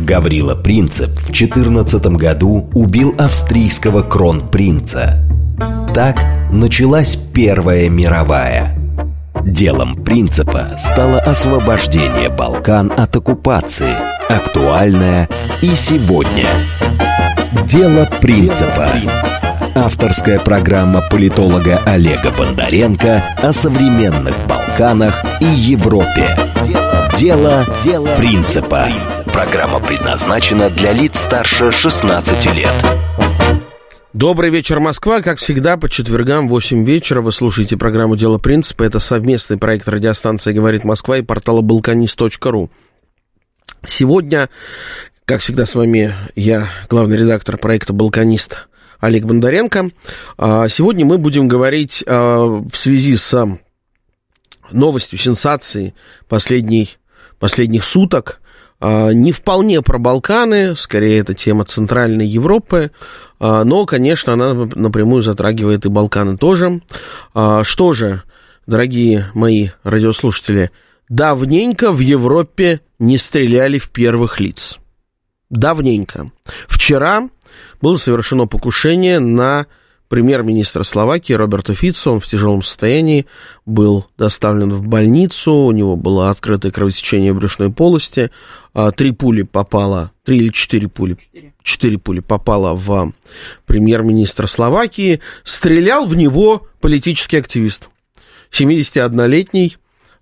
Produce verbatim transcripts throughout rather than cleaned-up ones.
Гаврила Принцип в четырнадцатом году убил австрийского кронпринца. Так началась Первая мировая. Делом Принципа стало освобождение Балкан от оккупации, актуальное и сегодня. Дело Принципа. Авторская программа политолога Олега Бондаренко о современных Балканах и Европе. Дело, Дело Принципа. Программа предназначена для лиц старше шестнадцати лет. Добрый вечер, Москва. Как всегда, по четвергам в восемь вечера вы слушаете программу «Дело Принципа». Это совместный проект радиостанции «Говорит Москва» и портала балканист точка ру. Сегодня, как всегда, с вами я, главный редактор проекта «Балканист» Олег Бондаренко. Сегодня мы будем говорить в связи с новостью, сенсацией последней, последних суток. Не вполне про Балканы, скорее это тема Центральной Европы, но, конечно, она напрямую затрагивает и Балканы тоже. Что же, дорогие мои радиослушатели, давненько в Европе не стреляли в первых лиц. Давненько. Вчера было совершено покушение на премьер-министра Словакии Роберта Фицо. Он в тяжелом состоянии был доставлен в больницу, у него было открытое кровотечение в брюшной полости, три пули попало, три или четыре пули, четыре. четыре пули попало в премьер-министра Словакии. Стрелял в него политический активист, семидесятиоднолетний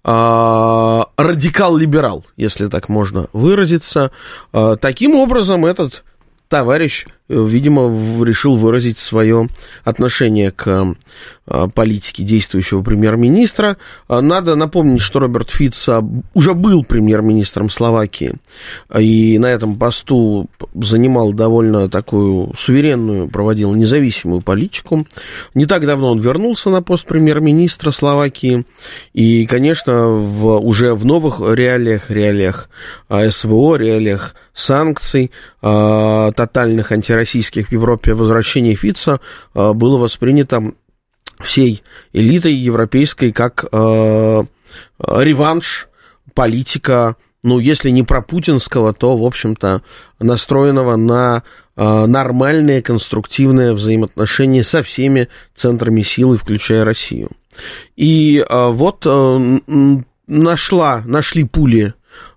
радикал-либерал, если так можно выразиться. Таким образом, этот товарищ, видимо, решил выразить свое отношение к политике действующего премьер-министра. Надо напомнить, что Роберт Фицо уже был премьер-министром Словакии и на этом посту занимал довольно такую суверенную, проводил независимую политику. Не так давно он вернулся на пост премьер-министра Словакии, и, конечно, в, уже в новых реалиях, реалиях СВО, реалиях санкций, тотальных антироссийских в Европе, возвращение Фицо было воспринято всей элитой европейской как э, реванш политика, ну, если не пропутинского, то, в общем-то, настроенного на э, нормальные, конструктивные взаимоотношения со всеми центрами силы, включая Россию. И э, вот э, нашла, нашли пули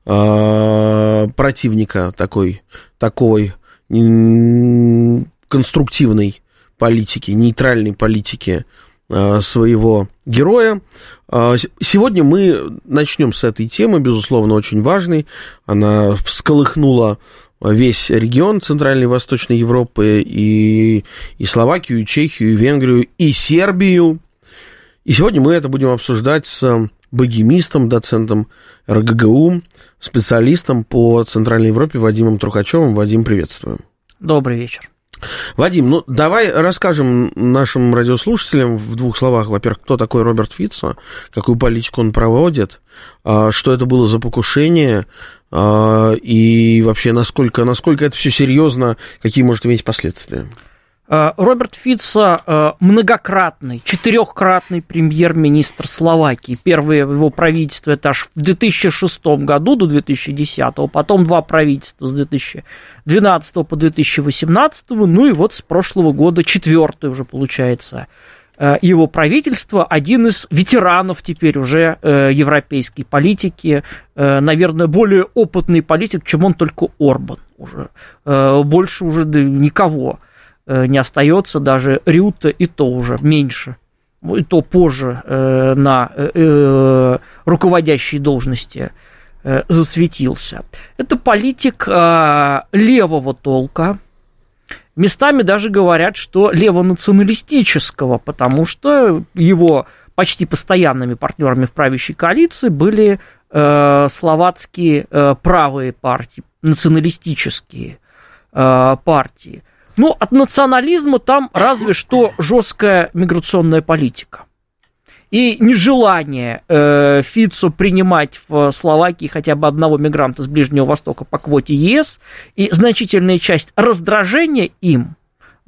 э, противника такой, такой э, конструктивной политики, нейтральной политики своего героя. Сегодня мы начнем с этой темы, безусловно, очень важной. Она всколыхнула весь регион Центральной и Восточной Европы, и, и Словакию, и Чехию, и Венгрию, и Сербию. И сегодня мы это будем обсуждать с богемистом, доцентом эр гэ гэ у, специалистом по Центральной Европе Вадимом Трухачевым. Вадим, приветствую. Добрый вечер. Вадим, ну давай расскажем нашим радиослушателям в двух словах, во-первых, кто такой Роберт Фицо, какую политику он проводит, что это было за покушение, и вообще насколько, насколько это все серьезно, какие может иметь последствия. Роберт Фицо многократный, четырехкратный премьер-министр Словакии. Первое его правительство это аж в две тысячи шестом году до две тысячи десятого, потом два правительства с две тысячи двенадцатого по две тысячи восемнадцатый, ну и вот с прошлого года четвертое уже получается его правительство, один из ветеранов теперь уже европейской политики, наверное, более опытный политик, чем он, только Орбан уже, больше уже никого не остается, даже Рютте, и то уже меньше, и то позже э, на э, руководящей должности э, засветился. Это политик э, левого толка, местами даже говорят, что левонационалистического, потому что его почти постоянными партнерами в правящей коалиции были э, словацкие э, правые партии, националистические э, партии. Ну, от национализма там разве что жесткая миграционная политика. И нежелание э, Фицо принимать в Словакии хотя бы одного мигранта с Ближнего Востока по квоте е эс, и значительная часть раздражения им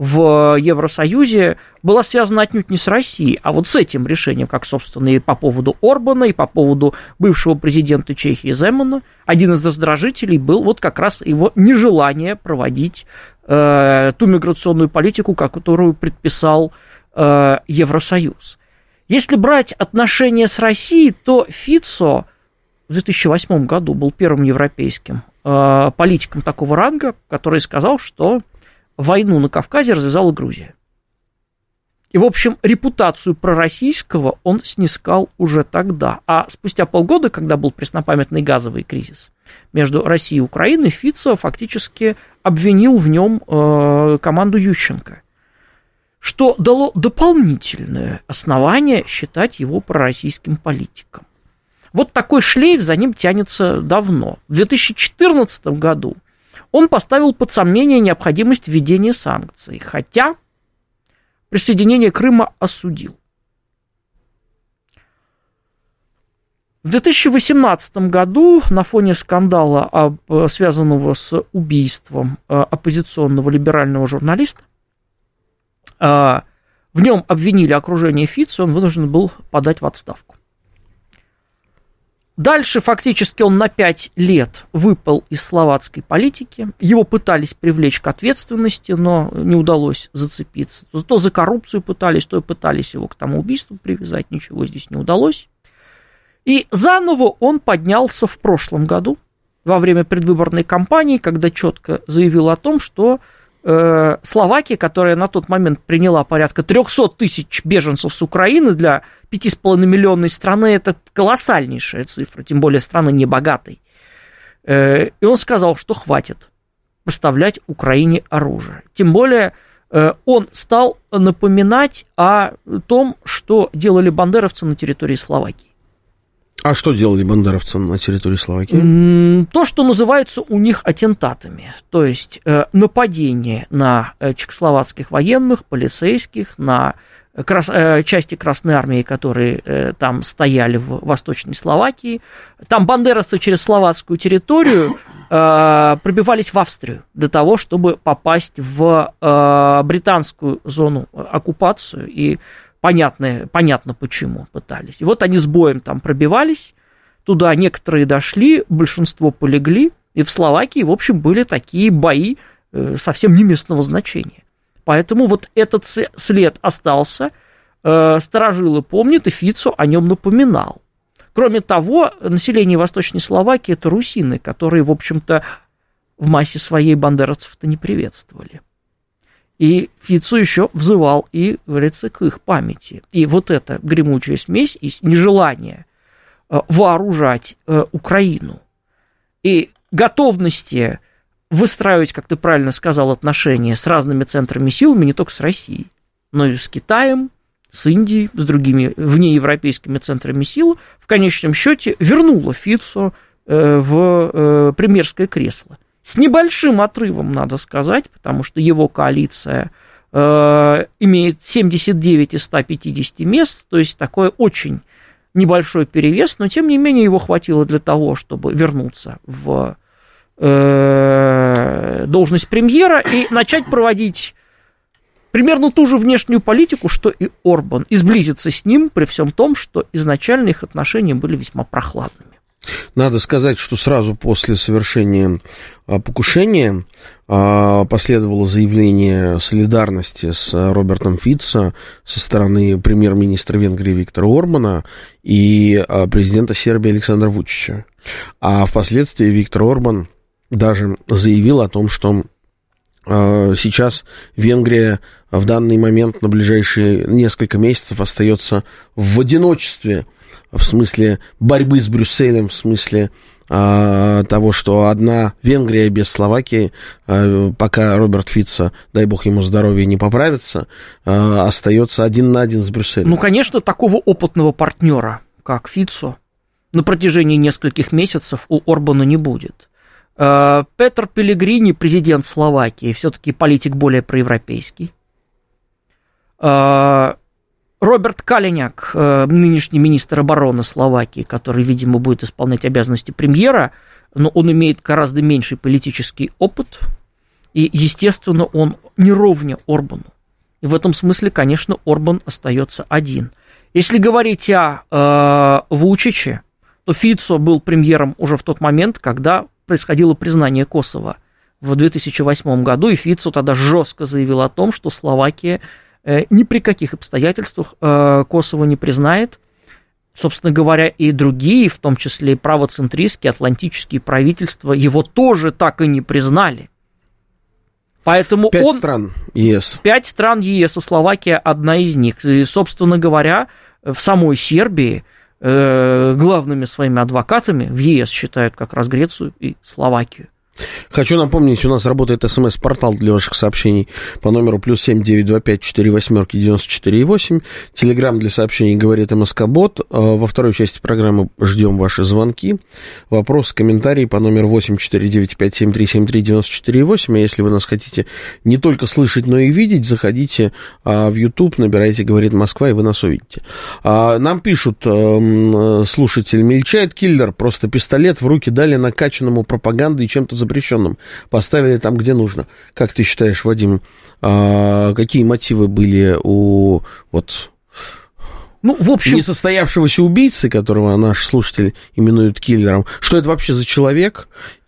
в Евросоюзе была связана отнюдь не с Россией, а вот с этим решением, как, собственно, и по поводу Орбана, и по поводу бывшего президента Чехии Земана. Один из раздражителей был вот как раз его нежелание проводить э, ту миграционную политику, которую предписал э, Евросоюз. Если брать отношения с Россией, то Фицо в две тысячи восьмом году был первым европейским э, политиком такого ранга, который сказал, что войну на Кавказе развязала Грузия. И, в общем, репутацию пророссийского он снискал уже тогда. А спустя полгода, когда был преснопамятный газовый кризис между Россией и Украиной, Фицо фактически обвинил в нем э, команду Ющенко, что дало дополнительное основание считать его пророссийским политиком. Вот такой шлейф за ним тянется давно. В две тысячи четырнадцатом году он поставил под сомнение необходимость введения санкций, хотя присоединение Крыма осудил. В две тысячи восемнадцатом году на фоне скандала, связанного с убийством оппозиционного либерального журналиста, в нем обвинили окружение Фицо, он вынужден был подать в отставку. Дальше фактически он на пять лет выпал из словацкой политики. Его пытались привлечь к ответственности, но не удалось зацепиться. То за коррупцию пытались, то и пытались его к тому убийству привязать. Ничего здесь не удалось. И заново он поднялся в прошлом году, во время предвыборной кампании, когда четко заявил о том, что э, Словакия, которая на тот момент приняла порядка триста тысяч беженцев с Украины, для пяти с половиной миллионной страны это колоссальнейшая цифра, тем более страны небогатой. Э, и он сказал, что хватит поставлять Украине оружие. Тем более э, он стал напоминать о том, что делали бандеровцы на территории Словакии. А что делали бандеровцы на территории Словакии? То, что называется у них аттентатами, то есть э, нападение на э, чехословацких военных, полицейских, на крас, э, части Красной Армии, которые э, там стояли в Восточной Словакии. Там бандеровцы через словацкую территорию э, пробивались в Австрию для того, чтобы попасть в э, британскую зону оккупацию, и Понятно, понятно, почему пытались. И вот они с боем там пробивались, туда некоторые дошли, большинство полегли, и в Словакии, в общем, были такие бои совсем не местного значения. Поэтому вот этот след остался, старожилы помнят, и Фицо о нем напоминал. Кроме того, население Восточной Словакии – это русины, которые, в общем-то, в массе своей бандеровцев-то не приветствовали. И Фицо еще взывал и, говорится, к их памяти. И вот эта гремучая смесь из нежелания вооружать Украину и готовности выстраивать, как ты правильно сказал, отношения с разными центрами силами, не только с Россией, но и с Китаем, с Индией, с другими внеевропейскими центрами сил, в конечном счете вернула Фицо в премьерское кресло. С небольшим отрывом, надо сказать, потому что его коалиция э, имеет семьдесят девять из ста пятидесяти мест, то есть такой очень небольшой перевес, но тем не менее его хватило для того, чтобы вернуться в э, должность премьера и начать проводить примерно ту же внешнюю политику, что и Орбан, и сблизиться с ним при всем том, что изначально их отношения были весьма прохладными. Надо сказать, что сразу после совершения покушения последовало заявление солидарности с Робертом Фицо со стороны премьер-министра Венгрии Виктора Орбана и президента Сербии Александра Вучича. А впоследствии Виктор Орбан даже заявил о том, что сейчас Венгрия в данный момент на ближайшие несколько месяцев остается в одиночестве, в смысле борьбы с Брюсселем, в смысле а, того, что одна Венгрия без Словакии, а, пока Роберт Фицо, дай бог ему здоровья, не поправится, а, остается один на один с Брюсселем. Ну, конечно, такого опытного партнера, как Фицо, на протяжении нескольких месяцев у Орбана не будет. А, Петр Пелегрини, президент Словакии, все-таки политик более проевропейский. А, Роберт Калиняк, нынешний министр обороны Словакии, который, видимо, будет исполнять обязанности премьера, но он имеет гораздо меньший политический опыт. И, естественно, он не ровня Орбану. И в этом смысле, конечно, Орбан остается один. Если говорить о э, Вучиче, то Фицо был премьером уже в тот момент, когда происходило признание Косово в две тысячи восьмом году, и Фицо тогда жестко заявил о том, что Словакия э, ни при каких обстоятельствах э, Косово не признает. Собственно говоря, и другие, в том числе и правоцентристские, атлантические правительства, его тоже так и не признали. Поэтому Пять он... стран ЕС. Пять стран ЕС, и Словакия одна из них. И, собственно говоря, в самой Сербии э, главными своими адвокатами в ЕС считают как раз Грецию и Словакию. Хочу напомнить, у нас работает смс-портал для ваших сообщений по номеру плюс семь девять два пять четыре восьмерки девяносто четыре восемь. Телеграм для сообщений говорит МСК-бот. Во второй части программы ждем ваши звонки. Вопросы, комментарии по номеру восемь четыре девять пять семь три семь три девяносто четыре восемь. А если вы нас хотите не только слышать, но и видеть, заходите в YouTube, набирайте «Говорит Москва», и вы нас увидите. Нам пишут, слушатель, мельчает киллер, просто пистолет в руки дали накачанному пропагандой и чем-то запрещенным, поставили там, где нужно. Как ты считаешь, Вадим, а, какие мотивы были у вот ну, в общем... несостоявшегося убийцы, которого наш слушатель именует киллером? Что это вообще за человек?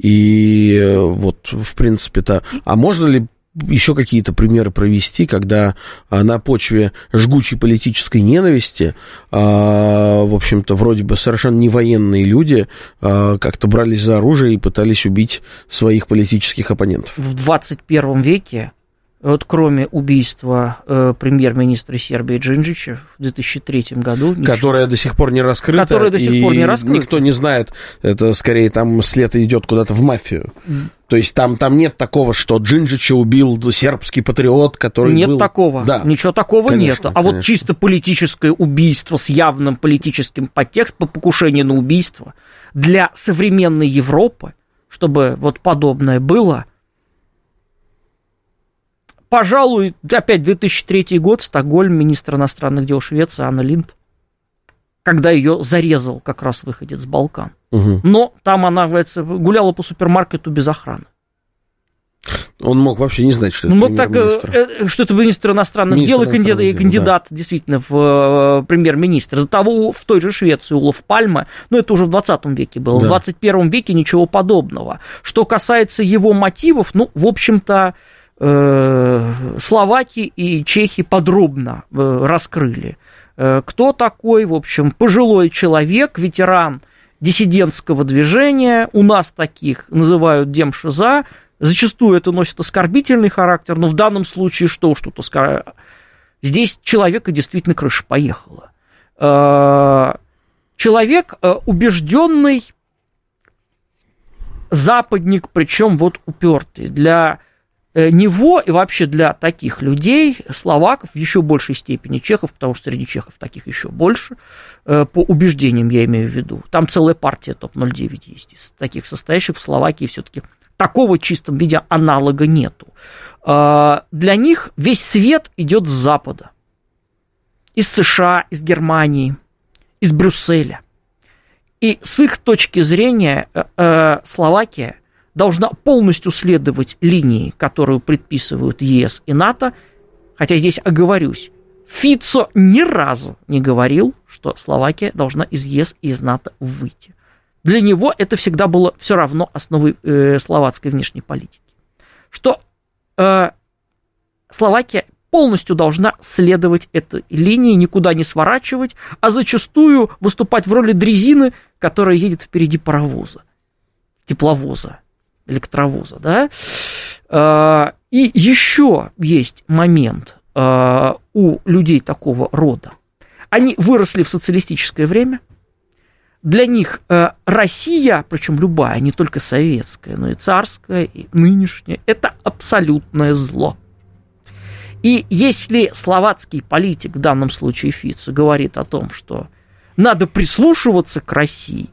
И вот, в принципе-то, а можно ли еще какие-то примеры провести, когда на почве жгучей политической ненависти, в общем-то, вроде бы совершенно не военные люди как-то брались за оружие и пытались убить своих политических оппонентов? В двадцать первом веке, вот кроме убийства э, премьер-министра Сербии Джинджича в две тысячи третьем году... Которое ничего, до сих пор не раскрыто. Которое до сих пор не раскрыто. Никто не знает, это скорее там след идет куда-то в мафию. Mm. То есть там, там нет такого, что Джинджича убил сербский патриот, который нет был... Нет такого, да. Ничего такого конечно, нет. А конечно. Вот чисто политическое убийство с явным политическим подтекстом, покушение на убийство для современной Европы, чтобы вот подобное было... Пожалуй, опять две тысячи третий год, Стокгольм, министр иностранных дел Швеции Анна Линд, когда ее зарезал как раз выходец с Балкан. Угу. Но там она, говорится, гуляла по супермаркету без охраны. Он мог вообще не знать, что это ну, премьер-министр. Что это министр иностранных министр дел и кандидат, дел, кандидат да. действительно в премьер-министр. До того в той же Швеции Олаф Пальме, но это уже в двадцатом веке было. Да. В двадцать первом веке ничего подобного. Что касается его мотивов, ну, в общем-то, словаки и чехи подробно раскрыли. Кто такой, в общем, пожилой человек, ветеран диссидентского движения, у нас таких называют демшиза, зачастую это носит оскорбительный характер, но в данном случае что уж тут оскорбительный? Здесь человека действительно крыша поехала. Человек убежденный западник, причем вот упертый. Для него и вообще для таких людей, словаков, в еще большей степени чехов, потому что среди чехов таких еще больше, по убеждениям я имею в виду, там целая партия топ ноль девять есть, из таких состоящих в Словакии все-таки такого в чистом виде аналога нету. Для них весь свет идет с Запада, из США, из Германии, из Брюсселя. И с их точки зрения Словакия должна полностью следовать линии, которую предписывают ЕС и НАТО, хотя здесь оговорюсь, Фицо ни разу не говорил, что Словакия должна из ЕС и из НАТО выйти. Для него это всегда было все равно основой э, словацкой внешней политики. Что э, Словакия полностью должна следовать этой линии, никуда не сворачивать, а зачастую выступать в роли дрезины, которая едет впереди паровоза, тепловоза, электровоза, да. И еще есть момент у людей такого рода. Они выросли в социалистическое время. Для них Россия, причем любая, не только советская, но и царская, и нынешняя, это абсолютное зло. И если словацкий политик, в данном случае Фицо, говорит о том, что надо прислушиваться к России,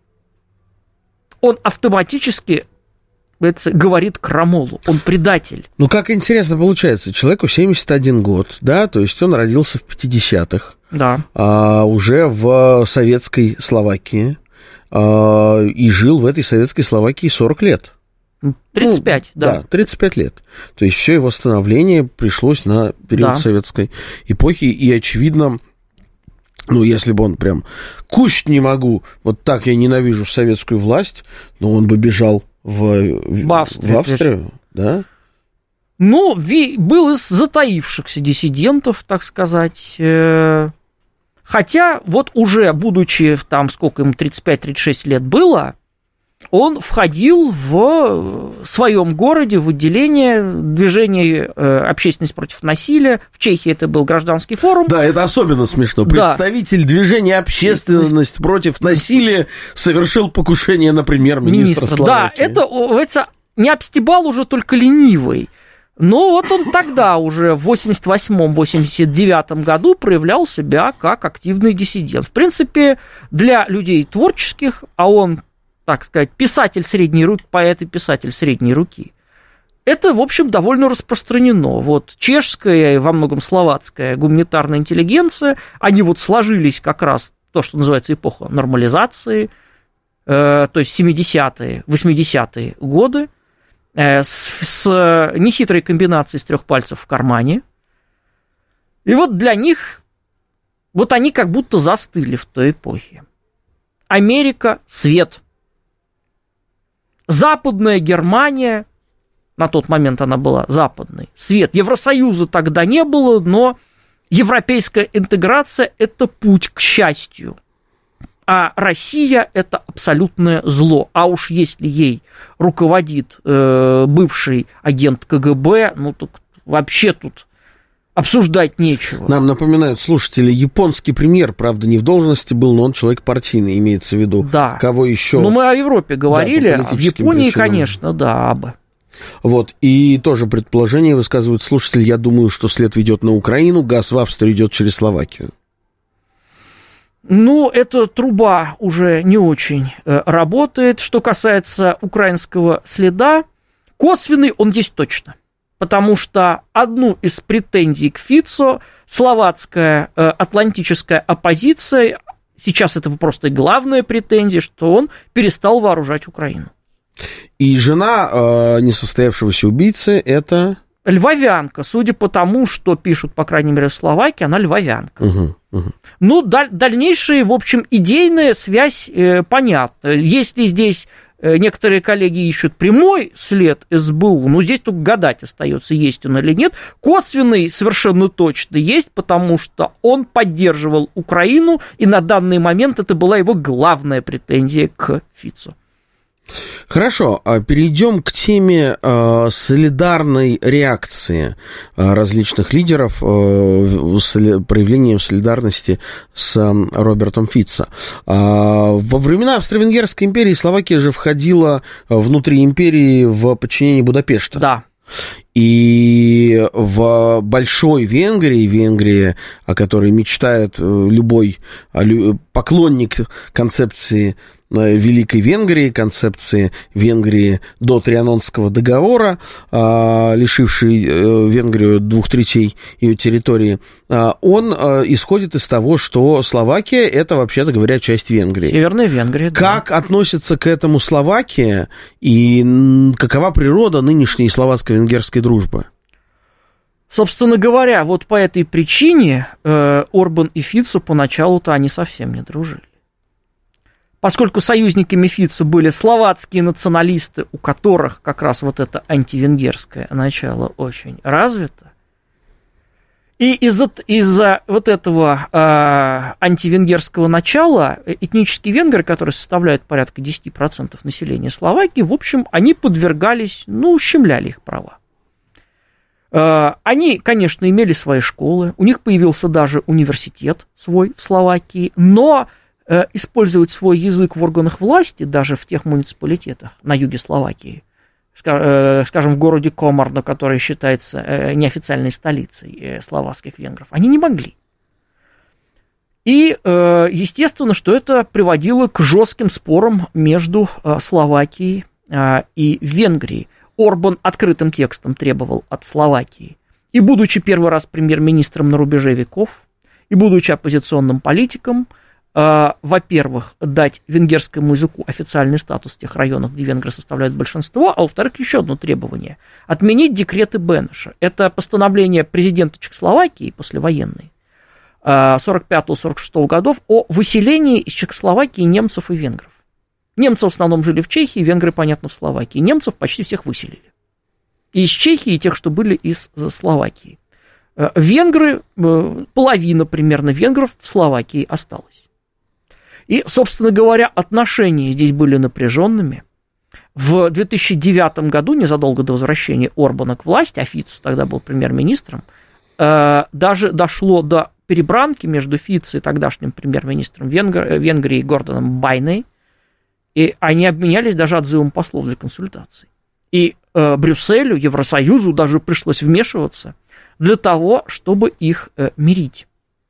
он автоматически говорит крамолу, он предатель. Ну, как интересно получается, человеку семьдесят один год, да, то есть он родился в пятидесятых, да. а, уже в советской Словакии, а, и жил в этой советской Словакии сорок лет. тридцать пять, ну, да. Да, тридцать пять лет. То есть все его становление пришлось на период да. советской эпохи, и, очевидно, ну, если бы он прям кушать не могу, вот так я ненавижу советскую власть, но он бы бежал в, в, в Австрию, в Австрию да? Ну, был из затаившихся диссидентов, так сказать. Хотя, вот уже будучи, там, сколько ему, тридцать пять тридцать шесть лет было, он входил в своем городе в отделение движения «Общественность против насилия». В Чехии это был гражданский форум. Да, это особенно смешно. Представитель да. движения «Общественность против насилия» совершил покушение на премьер-министра Словакии. Да, это, это не обстебал уже только ленивый. Но вот он тогда уже в восемьдесят восьмом восемьдесят девятом году проявлял себя как активный диссидент. В принципе, для людей творческих, а он, так сказать, писатель средней руки, поэт и писатель средней руки, это, в общем, довольно распространено. Вот чешская и во многом словацкая гуманитарная интеллигенция, они вот сложились как раз то, что называется эпоха нормализации, э, то есть семидесятые, восьмидесятые годы, С, с нехитрой комбинацией с трех пальцев в кармане. И вот для них, вот они как будто застыли в той эпохе. Америка – свет. Западная Германия, на тот момент она была западной, свет. Евросоюза тогда не было, но европейская интеграция – это путь к счастью. А Россия – это абсолютное зло. А уж если ей руководит э, бывший агент ка гэ бэ, ну, так вообще тут обсуждать нечего. Нам напоминают слушатели, японский премьер, правда, не в должности был, но он человек партийный, имеется в виду. Да. Кого еще? Ну, мы о Европе говорили, да, а в Японии, причинам. Конечно, да, об. Вот, и тоже предположение высказывают слушатели, я думаю, что след ведет на Украину, газ в Австрию идет через Словакию. Ну, эта труба уже не очень э, работает. Что касается украинского следа, косвенный он есть точно. Потому что одну из претензий к Фицо словацкая э, атлантическая оппозиция, сейчас это просто главная претензия, что он перестал вооружать Украину. И жена э, несостоявшегося убийцы это... Львовянка, судя по тому, что пишут, по крайней мере, в Словакии, она львовянка. Угу, угу. Ну, даль- дальнейшая, в общем, идейная связь э, понятна. Если здесь э, некоторые коллеги ищут прямой след эс бэ у, ну, здесь только гадать остается, есть он или нет. Косвенный совершенно точно есть, потому что он поддерживал Украину, и на данный момент это была его главная претензия к Фицо. Хорошо, перейдем к теме э, солидарной реакции э, различных лидеров э, соли, проявлением солидарности с э, Робертом Фицо. Э, во времена Австро-Венгерской империи Словакия же входила внутри империи в подчинение Будапешта. Да. И в большой Венгрии, Венгрии, о которой мечтает любой поклонник концепции Великой Венгрии, концепции Венгрии до Трианонского договора, лишившей Венгрию двух третей ее территории, он исходит из того, что Словакия – это, вообще-то говоря, часть Венгрии. Северная Венгрия, да. Как относится к этому Словакия и какова природа нынешней словацко-венгерской дружбы? Собственно говоря, вот по этой причине Орбан и Фицо поначалу-то они совсем не дружили. Поскольку союзниками Фицо были словацкие националисты, у которых как раз вот это антивенгерское начало очень развито, и из-за, из-за вот этого э, антивенгерского начала этнические венгры, которые составляют порядка десять процентов населения Словакии, в общем, они подвергались, ну, ущемляли их права. Э, они, конечно, имели свои школы, у них появился даже университет свой в Словакии, но использовать свой язык в органах власти, даже в тех муниципалитетах на юге Словакии, скажем, в городе Комарно, который считается неофициальной столицей словацких венгров, они не могли. И, естественно, что это приводило к жестким спорам между Словакией и Венгрией. Орбан открытым текстом требовал от Словакии, и будучи первый раз премьер-министром на рубеже веков, и будучи оппозиционным политиком, во-первых, дать венгерскому языку официальный статус в тех районах, где венгры составляют большинство, а во-вторых, еще одно требование – отменить декреты Бенеша. Это постановление президента Чехословакии послевоенной сорок пятого — сорок шестого годов о выселении из Чехословакии немцев и венгров. Немцы в основном жили в Чехии, венгры, понятно, в Словакии. Немцев почти всех выселили. И из Чехии, и тех, что были из Словакии. Венгры, половина примерно венгров в Словакии осталась. И, собственно говоря, отношения здесь были напряженными. В две тысячи девятом году, незадолго до возвращения Орбана к власти, а Фицо тогда был премьер-министром, даже дошло до перебранки между Фицо и тогдашним премьер-министром Венгр... Венгрии Гордоном Байной, и они обменялись даже отзывом послов для консультаций. И э, Брюсселю, Евросоюзу даже пришлось вмешиваться для того, чтобы их э, мирить.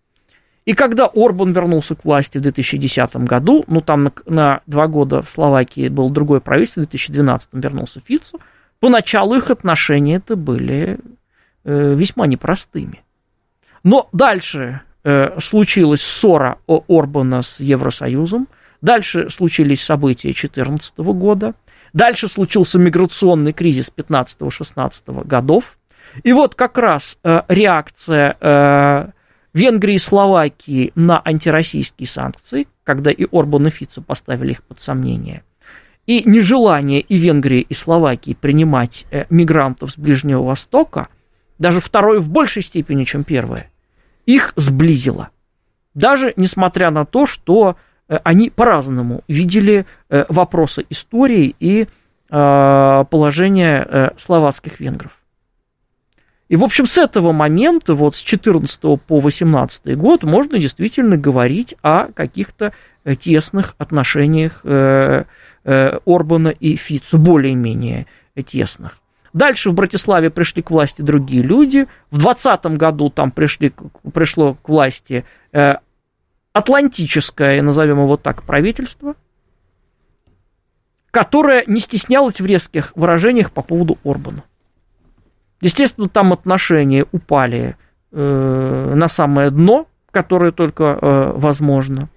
И когда Орбан вернулся к власти в две тысячи десятом году, ну там на, на два года в Словакии было другое правительство, в две тысячи двенадцатом вернулся Фицо, поначалу их отношения-то были э, весьма непростыми. Но дальше э, случилась ссора Орбана с Евросоюзом, дальше случились события две тысячи четырнадцатого года, дальше случился миграционный кризис пятнадцатого-шестнадцатого годов, и вот как раз э, реакция э, Венгрии и Словакии на антироссийские санкции, когда и Орбан, и Фицо поставили их под сомнение, и нежелание и Венгрии, и Словакии принимать э, мигрантов с Ближнего Востока, даже второе в большей степени, чем первое, их сблизило. Даже несмотря на то, что э, они по-разному видели э, вопросы истории и э, положение э, словацких венгров. И, в общем, с этого момента, вот с четырнадцатого по восемнадцатый год, можно действительно говорить о каких-то тесных отношениях э, э, Орбана и Фицо, более-менее тесных. Дальше в Братиславе пришли к власти другие люди. В двадцатом году там пришли, пришло к власти э, атлантическое, назовем его так, правительство, которое не стеснялось в резких выражениях по поводу Орбана. Естественно, там отношения упали э, на самое дно, которое только э, возможно.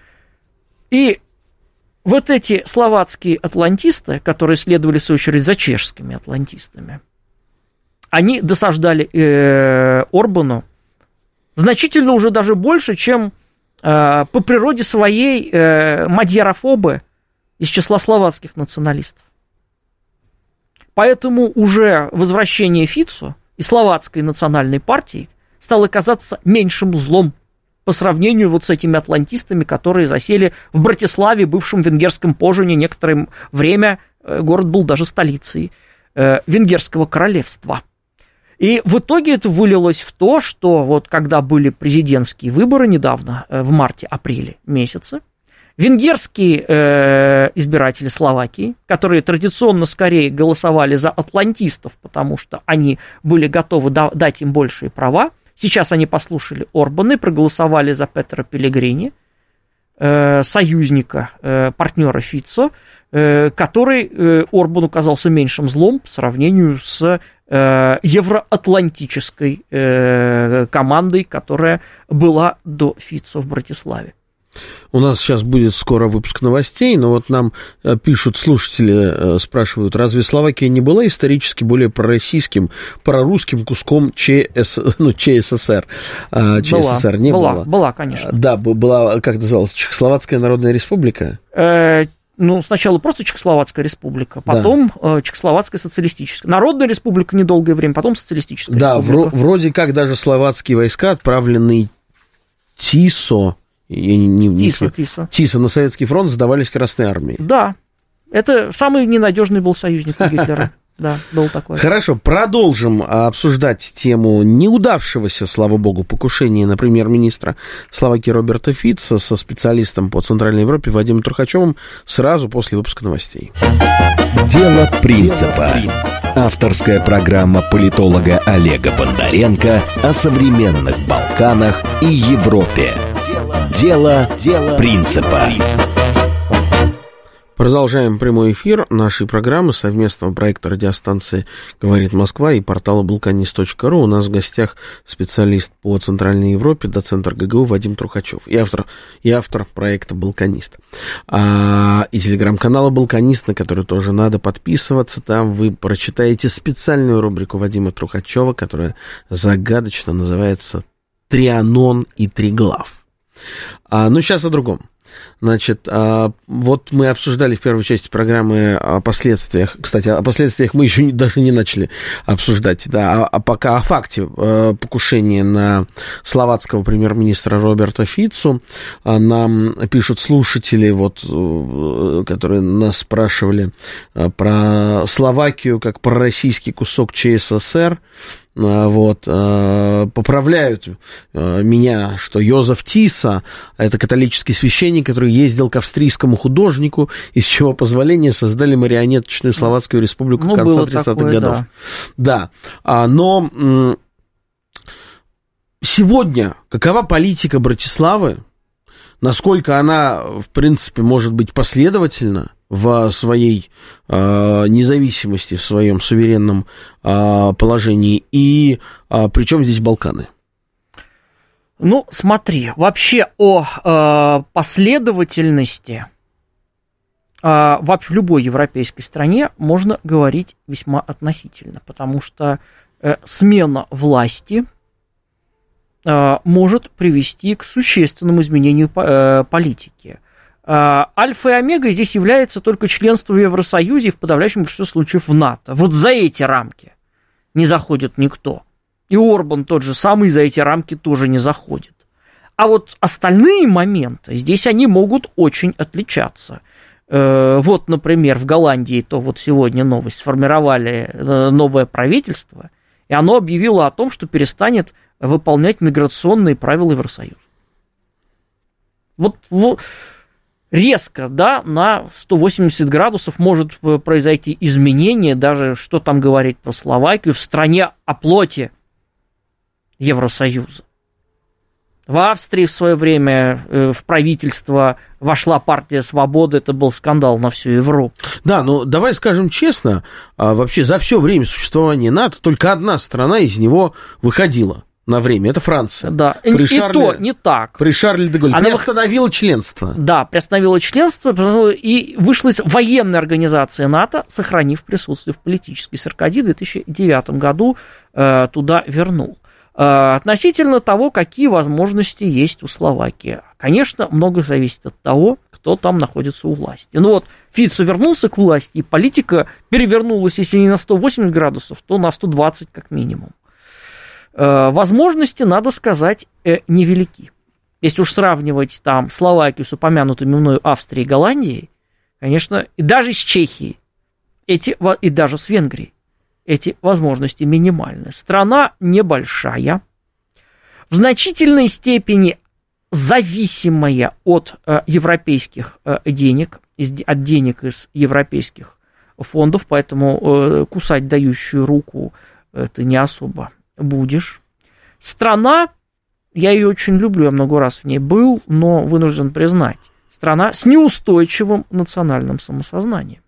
И вот эти словацкие атлантисты, которые следовали, в свою очередь, за чешскими атлантистами, они досаждали э, Орбану значительно уже даже больше, чем э, по природе своей э, мадьярофобы из числа словацких националистов. Поэтому уже возвращение Фицо и словацкой национальной партии стало казаться меньшим злом по сравнению вот с этими атлантистами, которые засели в Братиславе, бывшем венгерском Пожине. Некоторое время город был даже столицей э, венгерского королевства. И в итоге это вылилось в то, что вот когда были президентские выборы недавно, э, в марте-апреле месяце, венгерские э, избиратели Словакии, которые традиционно скорее голосовали за атлантистов, потому что они были готовы да, дать им большие права, сейчас они послушали Орбана и проголосовали за Петера Пеллегрини, э, союзника, э, партнера Фицо, э, который э, Орбану казался меньшим злом по сравнению с э, евроатлантической э, командой, которая была до Фицо в Братиславе. У нас сейчас будет скоро выпуск новостей, но вот нам пишут слушатели, спрашивают, разве Словакия не была исторически более пророссийским, прорусским куском ЧС, ну, ЧССР? ЧССР была, не была, было. Была, конечно. Да, была, как называлась, Чехословацкая Народная Республика? Э, ну, сначала просто Чехословацкая республика, потом да. Чехословацкая социалистическая. Народная республика недолгое время, потом социалистическая да, республика. Да, вроде как даже словацкие войска, отправленные Тисо, Я не, не, Тисо, не... Тисо. Тисо на Советский фронт сдавались Красной армии. Да, это самый ненадежный был союзник у Гитлера. Да, был такой. Хорошо, продолжим обсуждать тему неудавшегося, слава богу, покушения на премьер-министра Словакии Роберта Фицо со специалистом по Центральной Европе Вадимом Трухачевым сразу после выпуска новостей. Дело принципа. Авторская программа политолога Олега Бондаренко о современных Балканах и Европе. Дело, дело принципа. Продолжаем прямой эфир нашей программы совместного проекта радиостанции «Говорит Москва» и портала балканист точка ру. У нас в гостях специалист по Центральной Европе, доцент эр гэ гэ у Вадим Трухачев и автор, и автор проекта «Балканист». А, и телеграм-канала «Балканист», на который тоже надо подписываться. Там вы прочитаете специальную рубрику Вадима Трухачева, которая загадочно называется «Трианон и Триглав». А, ну, сейчас о другом. Значит, вот мы обсуждали в первой части программы о последствиях. Кстати, о последствиях мы еще не, даже не начали обсуждать, да, а пока о факте покушения на словацкого премьер-министра Роберта Фицу. Нам пишут слушатели, вот, которые нас спрашивали про Словакию как про российский кусок че эс эс эр. Вот, поправляют меня, что Йозеф Тиса – это католический священник, который ездил к австрийскому художнику, из чего позволения создали марионеточную Словацкую республику ну, конца тридцатых годов. Да, да. Но сегодня какова политика Братиславы, насколько она, в принципе, может быть последовательна в своей э, независимости, в своем суверенном э, положении, и э, при чем здесь Балканы? Ну, смотри, вообще о э, последовательности э, в любой европейской стране можно говорить весьма относительно, потому что э, смена власти э, может привести к существенному изменению э, политики. Альфа и омега здесь является только членство в Евросоюзе и в подавляющем большинстве случаев в НАТО. Вот за эти рамки не заходит никто. И Орбан тот же самый за эти рамки тоже не заходит. А вот остальные моменты, здесь они могут очень отличаться. Вот, например, в Голландии, то вот сегодня новость, сформировали новое правительство, и оно объявило о том, что перестанет выполнять миграционные правила Евросоюза. Вот... вот резко, да, на сто восемьдесят градусов может произойти изменение, даже что там говорить про Словакию, в стране о плоти Евросоюза. В Австрии в свое время в правительство вошла партия «Свобода», это был скандал на всю Европу. Да, но давай скажем честно, вообще за все время существования НАТО только одна страна из него выходила. На время, это Франция. Да, при и Шарле, то не так. При Шарле де Голле. Она приостановила членство. Да, приостановила членство и вышла из военной организации НАТО, сохранив присутствие в политической. Саркози в две тысячи девятом году э, туда вернул. Э, относительно того, какие возможности есть у Словакии. Конечно, много зависит от того, кто там находится у власти. Ну вот, Фицу вернулся к власти, и политика перевернулась, если не на сто восемьдесят градусов, то на сто двадцать как минимум. Возможности, надо сказать, невелики. Если уж сравнивать там Словакию с упомянутыми мною Австрией и Голландией, конечно, и даже с Чехией, эти, и даже с Венгрией, эти возможности минимальны. Страна небольшая, в значительной степени зависимая от европейских денег, от денег из европейских фондов, поэтому кусать дающую руку это не особо будешь. Страна, я ее очень люблю, я много раз в ней был, но вынужден признать, страна с неустойчивым национальным самосознанием.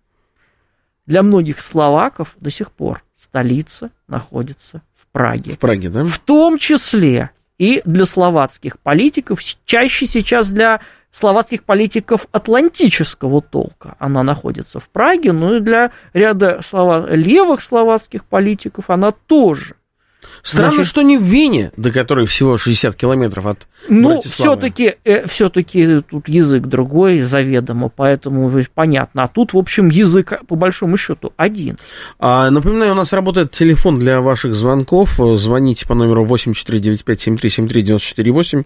Для многих словаков до сих пор столица находится в Праге. В Праге, да? В том числе и для словацких политиков, чаще сейчас для словацких политиков атлантического толка она находится в Праге, но и для ряда слова... левых словацких политиков она тоже. Странно, Значит, что не в Вене, до которой всего шестьдесят километров от ну, Братиславы. все-таки, э, все-таки тут язык другой заведомо, поэтому понятно. А тут, в общем, язык, по большому счету, один. А, напоминаю, у нас работает телефон для ваших звонков. Звоните по номеру восемь четыре девять пять семь три семь три девять четыре восемь.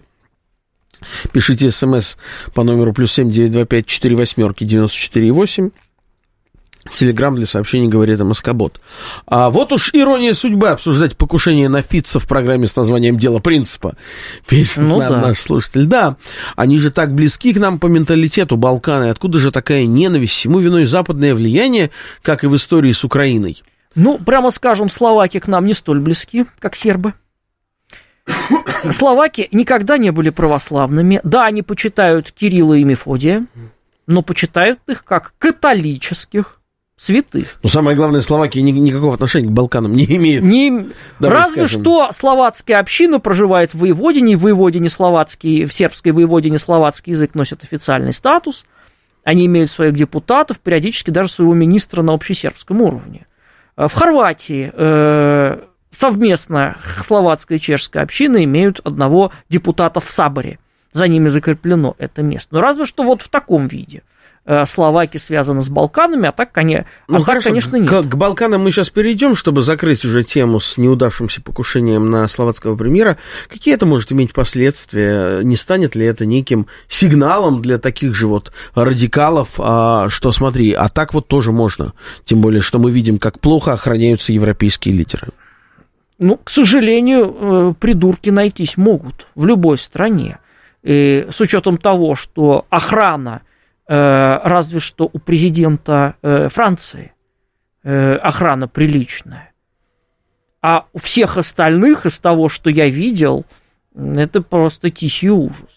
Пишите смс по номеру плюс семь девять два пять четыре восьмерки девяносто четыре восемь. Телеграм для сообщений говорит МСК-бот. А вот уж ирония судьбы обсуждать покушение на Фитца в программе с названием «Дело принципа». Пишет ну, нам да. наш слушатель. Да, они же так близки к нам по менталитету, Балканы. Откуда же такая ненависть? Всему виной западное влияние, как и в истории с Украиной. Ну, прямо скажем, словаки к нам не столь близки, как сербы. Словаки никогда не были православными. Да, они почитают Кирилла и Мефодия. но почитают их как католических святых. Но самое главное, Словакия ни, никакого отношения к Балканам не имеет. Не... Разве скажем. Что словацкая община проживает в Воеводине, в Воеводине словацкий, в сербской Воеводине словацкий язык носит официальный статус, они имеют своих депутатов, периодически даже своего министра на общесербском уровне. В Хорватии э, совместно словацкая и чешская община имеют одного депутата в Саборе, за ними закреплено это место. Но разве что вот в таком виде. Словакия связана с Балканами, а так, конечно, ну, а хорошо, так, конечно, нет. К, к Балканам мы сейчас перейдем, чтобы закрыть уже тему с неудавшимся покушением на словацкого премьера. Какие это может иметь последствия? Не станет ли это неким сигналом для таких же вот радикалов, а, что, смотри, а так вот тоже можно? Тем более, что мы видим, как плохо охраняются европейские лидеры. Ну, к сожалению, придурки найтись могут в любой стране. И с учетом того, что охрана разве что у президента Франции охрана приличная. А у всех остальных, из того, что я видел, это просто тихий ужас.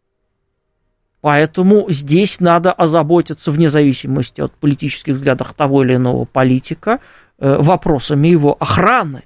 Поэтому здесь надо озаботиться, вне зависимости от политических взглядов того или иного политика, вопросами его охраны.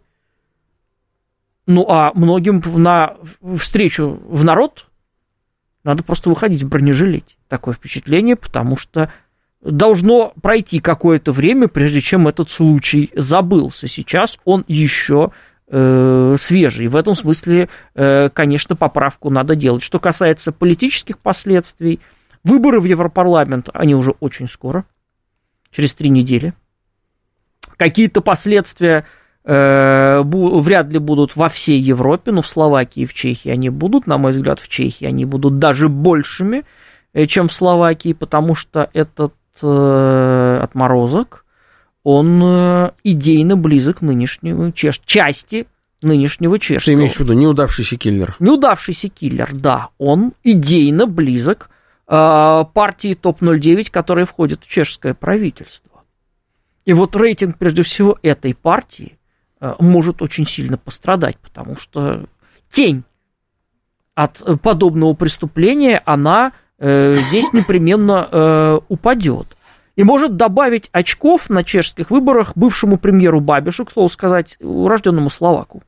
Ну, а многим на встречу в народ надо просто выходить в бронежилете. Такое впечатление, потому что должно пройти какое-то время, прежде чем этот случай забылся. Сейчас он еще э, свежий. В этом смысле, э, конечно, поправку надо делать. Что касается политических последствий, выборы в Европарламент, они уже очень скоро, через три недели. Какие-то последствия э, бу- вряд ли будут во всей Европе, но в Словакии и в Чехии они будут. На мой взгляд, в Чехии они будут даже большими, чем в Словакии, потому что этот э, отморозок, он э, идейно близок к нынешнему чеш... части нынешнего чешского. Ты имеешь в виду неудавшийся киллер? Неудавшийся киллер, да. Он идейно близок э, партии топ ноль девять, которая входит в чешское правительство. И вот рейтинг, прежде всего, этой партии э, может очень сильно пострадать, потому что тень от подобного преступления, она здесь непременно э, упадет. И может добавить очков на чешских выборах бывшему премьеру Бабишу, к слову сказать, урожденному словаку,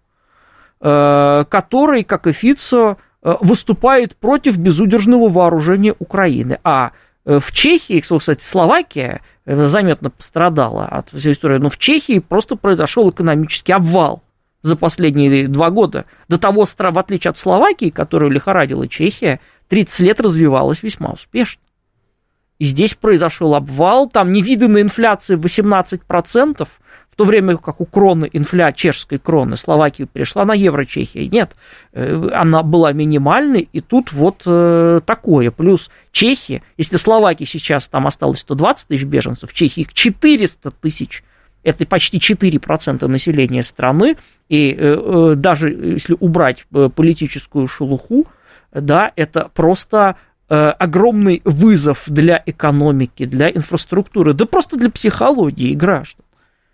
э, который, как и Фицо, э, выступает против безудержного вооружения Украины. А э, в Чехии, к слову сказать, Словакия э, заметно пострадала от всей истории, но в Чехии просто произошел экономический обвал за последние два года. До того, в отличие от Словакии, которую лихорадила Чехия, тридцать лет развивалась весьма успешно. И здесь произошел обвал, там невиданная инфляция восемнадцать процентов, в то время как у кроны, инфля чешской кроны, Словакия перешла на евро, Чехия нет, она была минимальной, и тут вот э, такое. Плюс Чехия, если Словакии сейчас там осталось сто двадцать тысяч беженцев, в Чехии четыреста тысяч, это почти четыре процента населения страны, и э, даже если убрать политическую шелуху, да, это просто э, огромный вызов для экономики, для инфраструктуры, да просто для психологии граждан.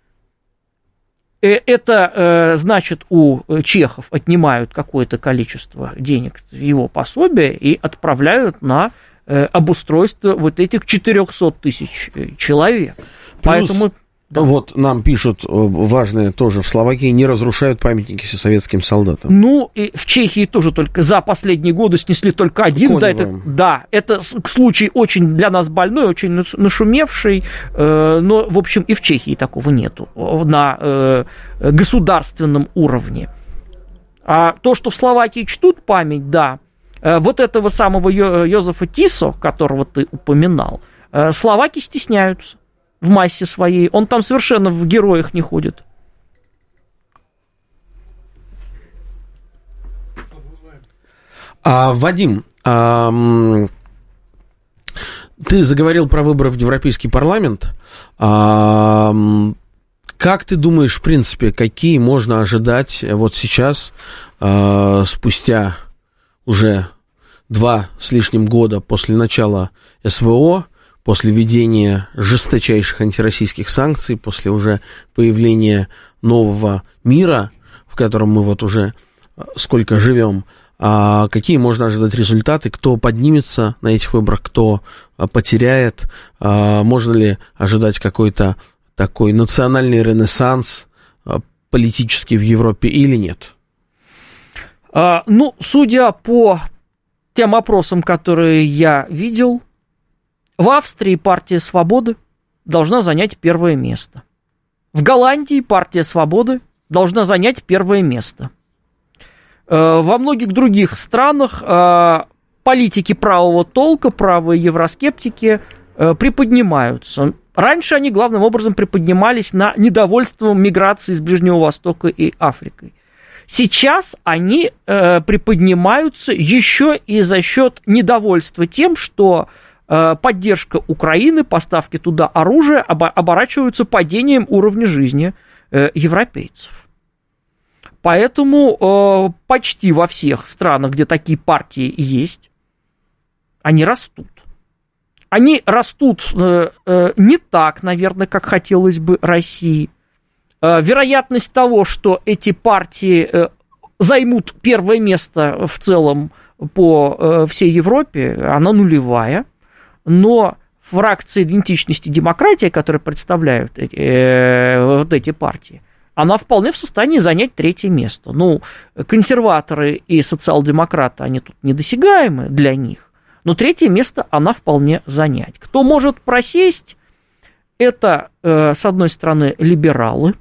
Это э, значит, у чехов отнимают какое-то количество денег, его пособия, и отправляют на э, обустройство вот этих четыреста тысяч человек. Плюс... Поэтому... Да. Вот нам пишут, важное тоже, в Словакии не разрушают памятники советским солдатам. Ну, и в Чехии тоже только за последние годы снесли только один. Да это, да, это случай очень для нас больной, очень нашумевший, э, но, в общем, и в Чехии такого нету на э, государственном уровне. А то, что в Словакии чтут память, да, э, вот этого самого Йозефа Тисо, которого ты упоминал, э, словаки стесняются в массе своей. Он там совершенно в героях не ходит. А, Вадим, а, ты заговорил про выборы в Европейский парламент. А, как ты думаешь, в принципе, какие можно ожидать вот сейчас, а, спустя уже два с лишним года после начала СВО, после введения жесточайших антироссийских санкций, после уже появления нового мира, в котором мы вот уже сколько живем, какие можно ожидать результаты, кто поднимется на этих выборах, кто потеряет, можно ли ожидать какой-то такой национальный ренессанс политический в Европе или нет? А, ну, судя по тем опросам, которые я видел, в Австрии партия «Свободы» должна занять первое место. В Голландии партия «Свободы» должна занять первое место. Во многих других странах политики правого толка, правые евроскептики приподнимаются. Раньше они главным образом приподнимались на недовольство миграцией из Ближнего Востока и Африкой. Сейчас они приподнимаются еще и за счет недовольства тем, что поддержка Украины, поставки туда оружия оборачиваются падением уровня жизни европейцев. Поэтому э, почти во всех странах, где такие партии есть, они растут. Они растут э, э, не так, наверное, как хотелось бы России. Э, вероятность того, что эти партии э, займут первое место в целом по э, всей Европе, она нулевая. Но фракция идентичности и демократия, которая представляют э, э, вот эти партии, она вполне в состоянии занять третье место. Ну, консерваторы и социал-демократы, они тут недосягаемы для них, но третье место она вполне занять. Кто может просесть, это, э, с одной стороны, либералы,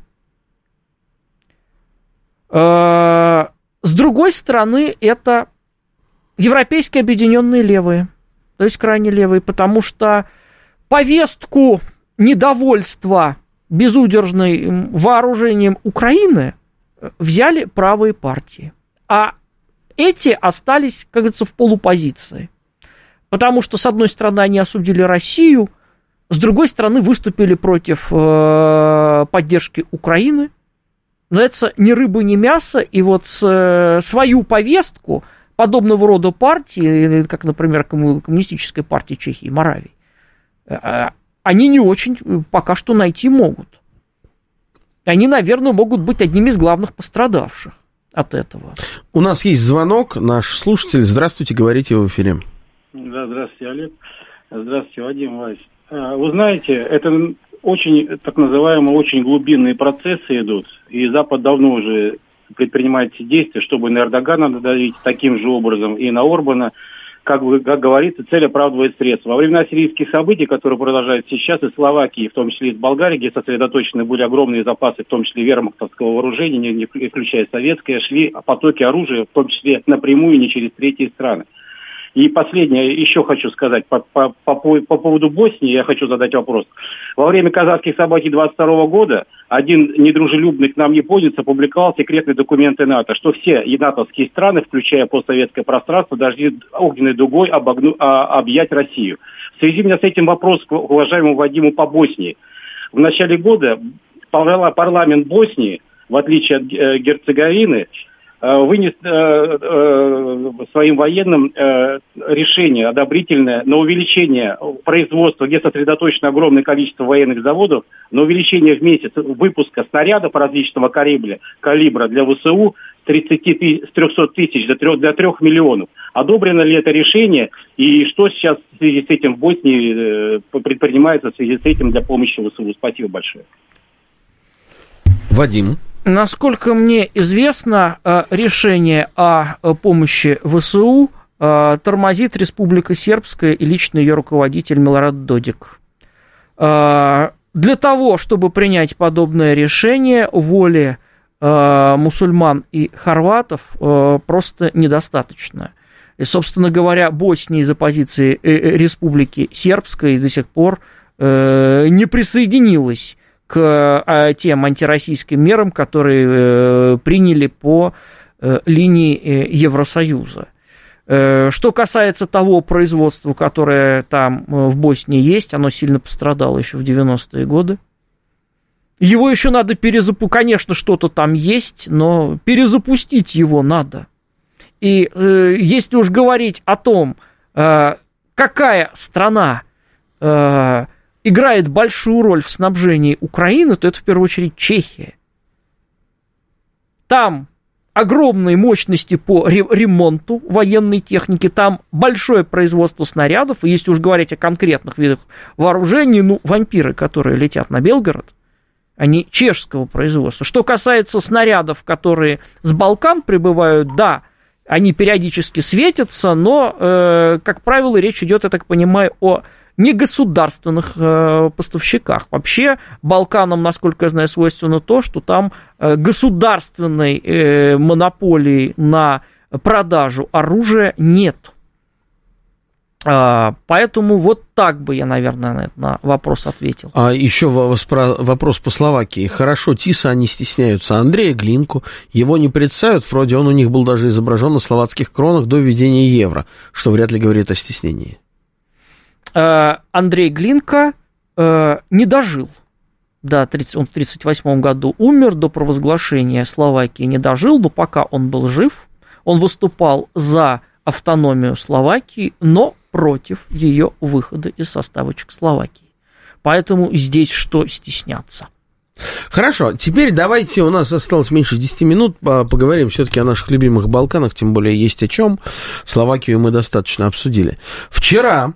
э, с другой стороны, это европейские объединенные левые, то есть крайне левые, потому что повестку недовольства безудержным вооружением Украины взяли правые партии. А эти остались, как говорится, в полупозиции. Потому что, с одной стороны, они осудили Россию, с другой стороны, выступили против э, поддержки Украины. Но это ни рыба, ни мясо. И вот э, свою повестку подобного рода партии, как, например, Коммунистическая партия Чехии и Моравии, э, они не очень пока что найти могут. Они, наверное, могут быть одними из главных пострадавших от этого. У нас есть звонок, наш слушатель. Здравствуйте, говорите в эфире. Да, здравствуйте, Олег. Здравствуйте, Вадим, Вась. Вы знаете, это очень, так называемые, очень глубинные процессы идут, и Запад давно уже предпринимает действия, чтобы на Эрдогана надавить таким же образом и на Орбана. Как, вы, как говорится, цель оправдывает средства. Во времена сирийских событий, которые продолжаются сейчас, и Словакии, в том числе и в Болгарии, где сосредоточены были огромные запасы, в том числе вермахтовского вооружения, не, не включая советское, шли потоки оружия, в том числе напрямую, не через третьи страны. И последнее, еще хочу сказать, по, по, по, по поводу Боснии я хочу задать вопрос. Во время казахских событий двадцать второго года один недружелюбный к нам японец опубликовал секретные документы НАТО, что все натовские страны, включая постсоветское пространство, должны огненной дугой обогну, а, объять Россию. В связи у меня с этим вопрос к уважаемому Вадиму по Боснии. В начале года парламент Боснии, в отличие от э, Герцеговины, вынес э, э, своим военным э, решение одобрительное на увеличение производства, где сосредоточено огромное количество военных заводов, на увеличение в месяц выпуска снарядов различного калибра, калибра для ВСУ с, тридцати, с трехсот тысяч до трех, до трех миллионов. Одобрено ли это решение и что сейчас в связи с этим в Боснии э, предпринимается в связи с этим для помощи ВСУ? Спасибо большое. Вадим. Насколько мне известно, решение о помощи ВСУ тормозит Республика Сербская и лично ее руководитель Милорад Додик. Для того, чтобы принять подобное решение, воли мусульман и хорватов просто недостаточно. И, собственно говоря, Босния из-за позиции Республики Сербской до сих пор не присоединилась к тем антироссийским мерам, которые приняли по линии Евросоюза. Что касается того производства, которое там в Боснии есть, оно сильно пострадало еще в девяностые годы. Его еще надо перезапустить. Конечно, что-то там есть, но перезапустить его надо. И э, если уж говорить о том, э, какая страна э, играет большую роль в снабжении Украины, то это в первую очередь Чехия. Там огромные мощности по ремонту военной техники, там большое производство снарядов, и если уж говорить о конкретных видах вооружений, ну, вампиры, которые летят на Белгород, они чешского производства. Что касается снарядов, которые с Балкан прибывают, да, они периодически светятся, но, э, как правило, речь идет, я так понимаю, о негосударственных э, поставщиках. Вообще, Балканам, насколько я знаю, свойственно то, что там э, государственной э, монополии на продажу оружия нет. А, поэтому вот так бы я, наверное, на, на вопрос ответил. А еще вопрос по Словакии. Хорошо, ТИСа они стесняются. Андрея Глинку, его не представят, вроде он у них был даже изображен на словацких кронах до введения евро, что вряд ли говорит о стеснении. Андрей Глинка э, не дожил. Да, тридцать, он в тридцать восьмом году умер, до провозглашения Словакии не дожил, но пока он был жив, он выступал за автономию Словакии, но против ее выхода из состава Чехословакии. Поэтому здесь что стесняться? Хорошо, теперь давайте, у нас осталось меньше десяти минут, поговорим все-таки о наших любимых Балканах, тем более есть о чем. Словакию мы достаточно обсудили. Вчера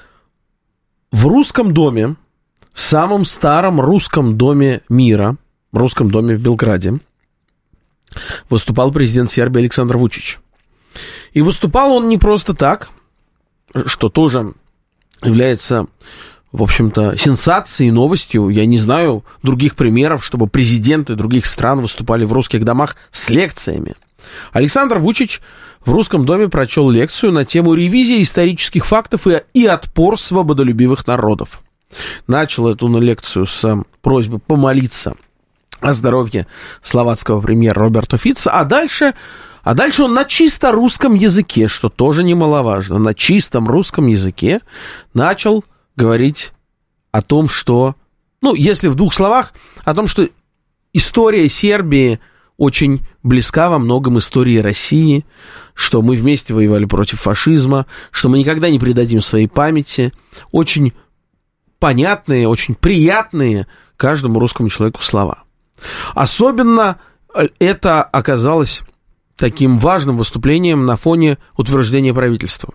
в русском доме, самом старом русском доме мира, русском доме в Белграде, выступал президент Сербии Александр Вучич. И выступал он не просто так, что тоже является, в общем-то, сенсацией, новостью. Я не знаю других примеров, чтобы президенты других стран выступали в русских домах с лекциями. Александр Вучич в русском доме прочел лекцию на тему ревизии исторических фактов и, и отпор свободолюбивых народов. Начал эту лекцию с просьбы помолиться о здоровье словацкого премьера Роберта Фица, а дальше, а дальше он на чисто русском языке, что тоже немаловажно, на чистом русском языке начал говорить о том, что, ну, если в двух словах, о том, что история Сербии очень близка во многом истории России, что мы вместе воевали против фашизма, что мы никогда не предадим своей памяти. Очень понятные, очень приятные каждому русскому человеку слова. Особенно это оказалось таким важным выступлением на фоне утверждения правительства.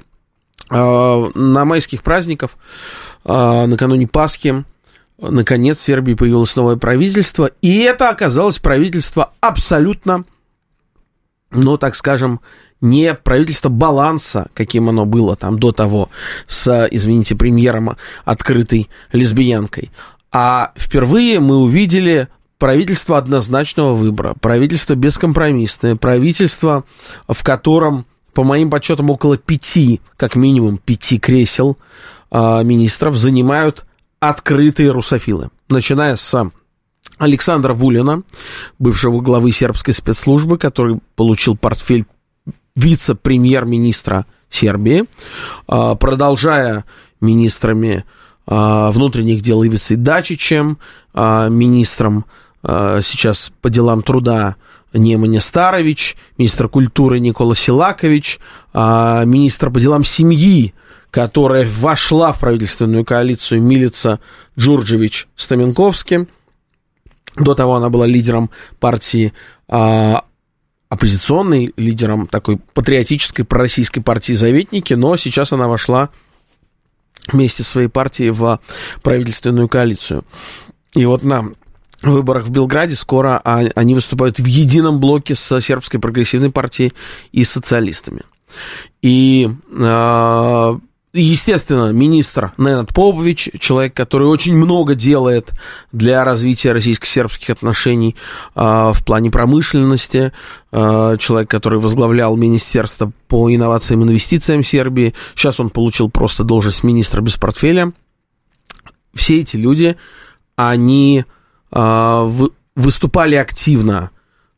На майских праздниках, накануне Пасхи, наконец в Сербии появилось новое правительство, и это оказалось правительство абсолютно, ну, так скажем, не правительство баланса, каким оно было там до того, с, извините, премьером открытой лесбиянкой, а впервые мы увидели правительство однозначного выбора, правительство бескомпромиссное, правительство, в котором, по моим подсчетам, около пяти, как минимум пяти кресел а, министров занимают открытые русофилы, начиная с Александра Вулина, бывшего главы сербской спецслужбы, который получил портфель вице-премьер-министра Сербии, продолжая министрами внутренних дел Ивицей Дачичем, министром сейчас по делам труда Немanja Старович, министр культуры Никола Силакович, министр по делам семьи, которая вошла в правительственную коалицию Милица Джурджевич-Стаменковски. До того она была лидером партии, а, оппозиционной, лидером такой патриотической пророссийской партии «Заветники», но сейчас она вошла вместе со своей партией в правительственную коалицию. И вот на выборах в Белграде скоро они выступают в едином блоке с сербской прогрессивной партией и социалистами. И... А, естественно, министр Ненад Попович, человек, который очень много делает для развития российско-сербских отношений э, в плане промышленности, э, человек, который возглавлял Министерство по инновациям и инвестициям Сербии, сейчас он получил просто должность министра без портфеля. Все эти люди, они э, в, выступали активно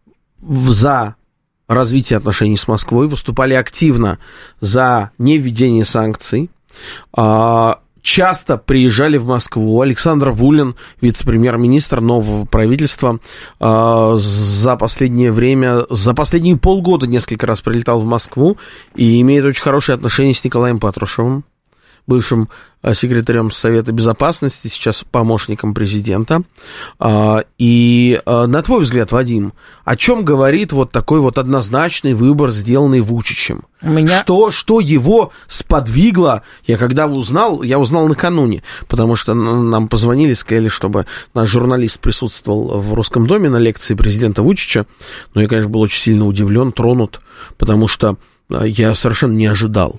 за развитие отношений с Москвой, выступали активно за невведение санкций, часто приезжали в Москву. Александр Вулин, вице-премьер-министр нового правительства, за последнее время, за последние полгода несколько раз прилетал в Москву и имеет очень хорошие отношения с Николаем Патрушевым, бывшим секретарем Совета Безопасности, сейчас помощником президента. И на твой взгляд, Вадим, о чем говорит вот такой вот однозначный выбор, сделанный Вучичем? Меня... Что, что его сподвигло? Я когда узнал, я узнал накануне, потому что нам позвонили, сказали, чтобы наш журналист присутствовал в Русском доме на лекции президента Вучича. Но я, конечно, был очень сильно удивлен, тронут, потому что я совершенно не ожидал.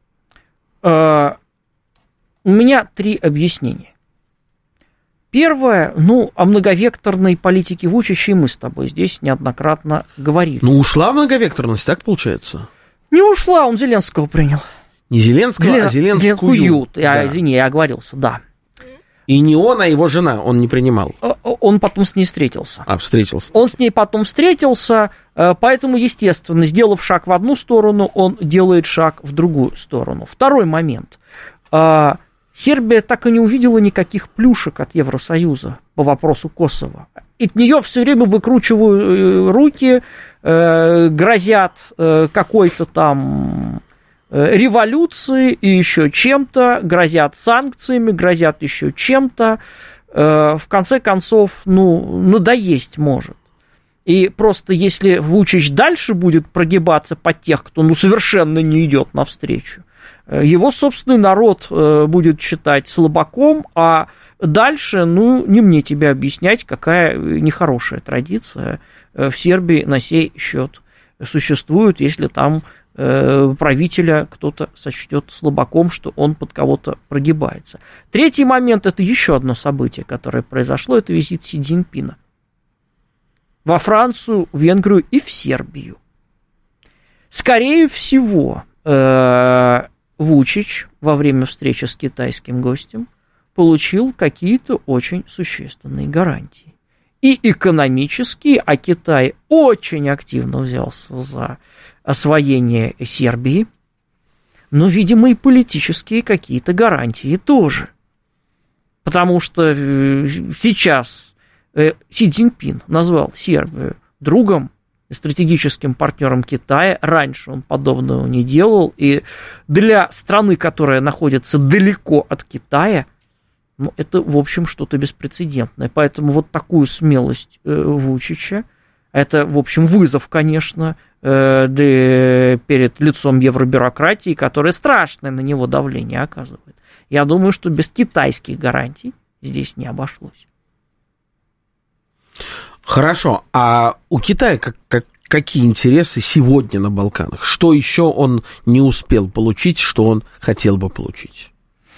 У меня три объяснения. Первое, ну, о многовекторной политике Вучича мы с тобой здесь неоднократно говорили. Ну, ушла многовекторность, так получается? Не ушла, он Зеленского принял. Не Зеленского, Зелен... а Зеленскую. Зеленскую. Я, да. Извини, я оговорился, да. И не он, а его жена, он не принимал. Он потом с ней встретился. А, встретился. Он с ней потом встретился, поэтому, естественно, сделав шаг в одну сторону, он делает шаг в другую сторону. Второй момент. Сербия так и не увидела никаких плюшек от Евросоюза по вопросу Косово. И от нее все время выкручивают руки, грозят какой-то там революции и еще чем-то, грозят санкциями, грозят еще чем-то. В конце концов, ну, надоесть может. И просто если Вучич дальше будет прогибаться под тех, кто ну, совершенно не идет навстречу, его собственный народ будет считать слабаком, а дальше, ну, не мне тебе объяснять, какая нехорошая традиция в Сербии на сей счет существует, если там правителя кто-то сочтет слабаком, что он под кого-то прогибается. Третий момент – это еще одно событие, которое произошло, это визит Си Цзиньпина во Францию, в Венгрию и в Сербию. Скорее всего, Вучич во время встречи с китайским гостем получил какие-то очень существенные гарантии. И экономические, а Китай очень активно взялся за освоение Сербии, но, видимо, и политические какие-то гарантии тоже. Потому что сейчас Си Цзиньпин назвал Сербию другом, стратегическим партнером Китая. Раньше он подобного не делал. И для страны, которая находится далеко от Китая, ну, это, в общем, что-то беспрецедентное. Поэтому вот такую смелость э, Вучича, это, в общем, вызов, конечно, э, для, перед лицом евробюрократии, которая страшное на него давление оказывает. Я думаю, что без китайских гарантий здесь не обошлось. Хорошо, а у Китая как, как, какие интересы сегодня на Балканах? Что еще он не успел получить, что он хотел бы получить?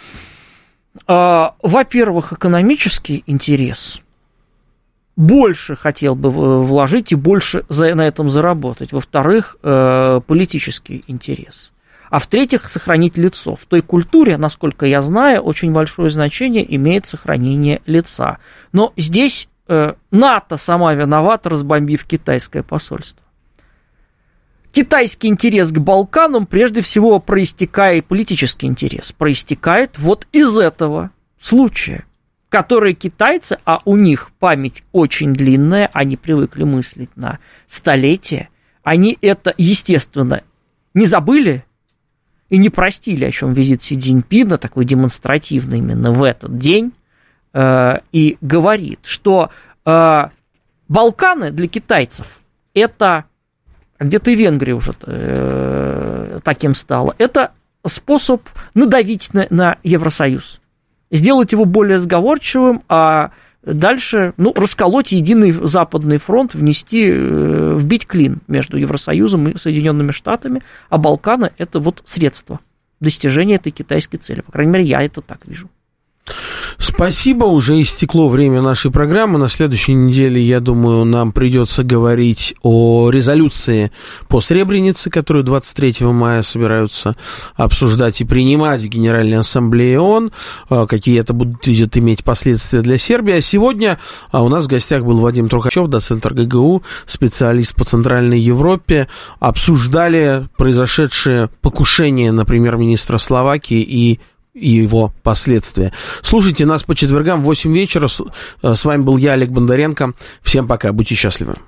Во-первых, экономический интерес. Больше хотел бы вложить и больше на этом заработать. Во-вторых, политический интерес. А в-третьих, сохранить лицо. В той культуре, насколько я знаю, очень большое значение имеет сохранение лица. Но здесь НАТО сама виновата, разбомбив китайское посольство. Китайский интерес к Балканам, прежде всего, проистекает, политический интерес, проистекает вот из этого случая, который китайцы, а у них память очень длинная, они привыкли мыслить на столетия, они это, естественно, не забыли и не простили, о чем визит Си Цзиньпина, такой демонстративный именно в этот день, и говорит, что э, Балканы для китайцев это, где-то и Венгрия уже э, таким стала, это способ надавить на, на Евросоюз, сделать его более сговорчивым, а дальше, ну, расколоть единый Западный фронт, внести, э, вбить клин между Евросоюзом и Соединенными Штатами, а Балканы это вот средство достижения этой китайской цели. По крайней мере, я это так вижу. Спасибо, уже истекло время нашей программы. На следующей неделе, я думаю, нам придется говорить о резолюции по Сребренице, которую двадцать третьего мая собираются обсуждать и принимать в Генеральной Ассамблее ООН, какие это будут иметь последствия для Сербии. А сегодня у нас в гостях был Вадим Трухачев, доцент эр гэ гэ у, специалист по Центральной Европе. Обсуждали произошедшее покушение на премьер-министра Словакии и и его последствия. Слушайте нас по четвергам в восемь вечера. С вами был я, Олег Бондаренко. Всем пока, будьте счастливы.